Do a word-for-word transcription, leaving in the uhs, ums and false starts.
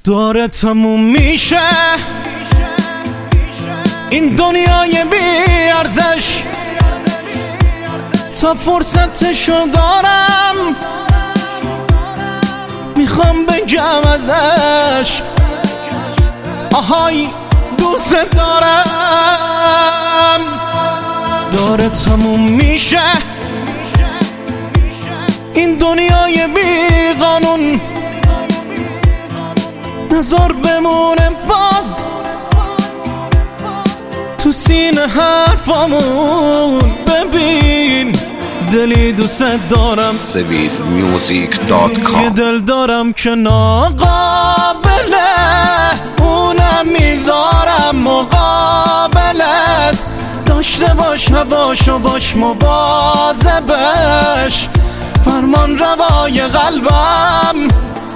داره تموم میشه این دنیای بی ارزش، تا فرصتشو دارم میخوام بگم ازش آهای دوست دارم. داره تموم میشه این دنیای بی قانون، نظر بمونه باز تو سینه حرفامون. ببین دلی دوست دارم، سوید میوزیک دات کام. یه دل دارم که ناقابله، اونم میذارم مقابلت. داشته باش هواشو باش مواظبش، فرمان روای قلبم